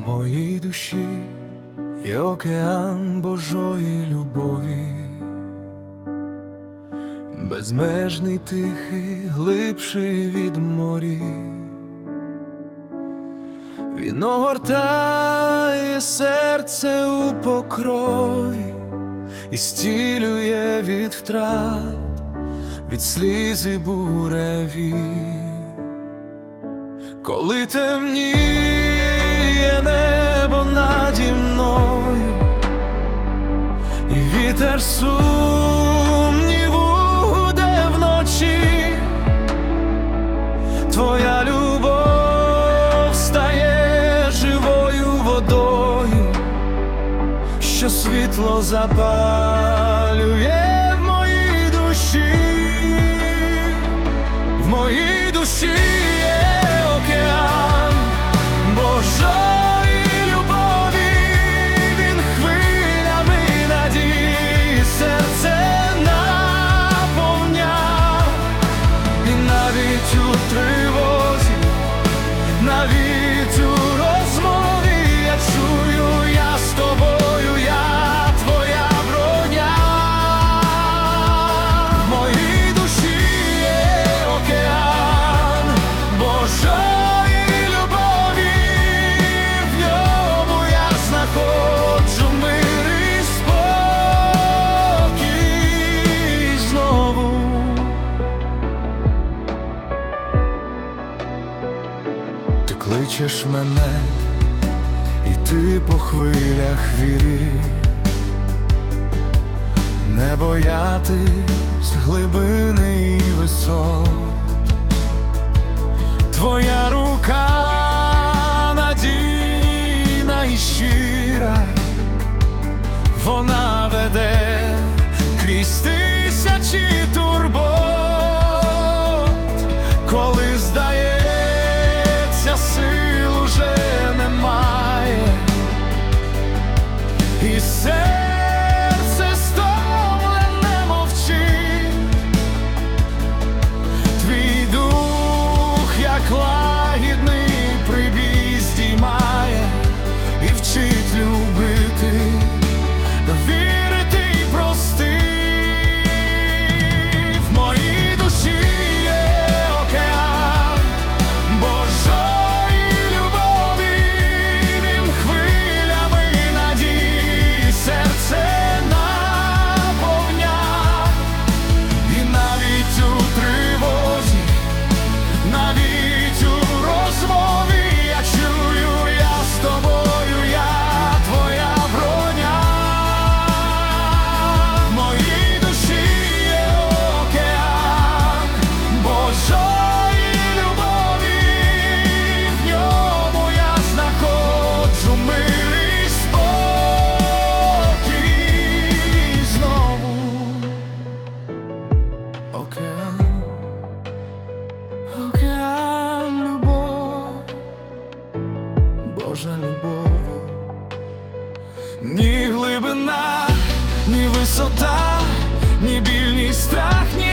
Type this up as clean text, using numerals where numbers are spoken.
моїй душі є океан Божої любові, безмежний, тихий, глибший від морів. Він огортає серце у покрові і зцілює від втрат, від сліз і буреві. Коли темніє небо наді мною, і вітер сумніву гуде вночі, твоя любов стає живою водою, що світло запалює в моїй душі. В моїй душі океан Божої любові, він хвилями надії серце наповняв. І навіть у тривозі, навіть у розмові я чую, я з тобою, я твоя броня. В моїй душі є океан Божої любові, в ньому я знаходжу мир і спокій знову. Ти кличеш мене йти по хвилях віри, не боятись глибини і висот. Твоя рука надійна і щира, вона веде крізь тисячі турбот. Коли здається, сил уже немає, і серце стомлене мовчить, твій дух, як лагідний прибій, здіймає і вчить любити, довірити й простити. В моїй душі є океан Божої любові, він хвилями надії серце наповняв. І навіть у тривозі, навіть у розмові я чую, я з тобою, я твоя броня. В моїй душі є океан Божої любові, в ньому я знаходжу мир і спокій знову. Океан, океан любов, Божа любов. Ні глибина, ні висота, ні біль, ні страх, ні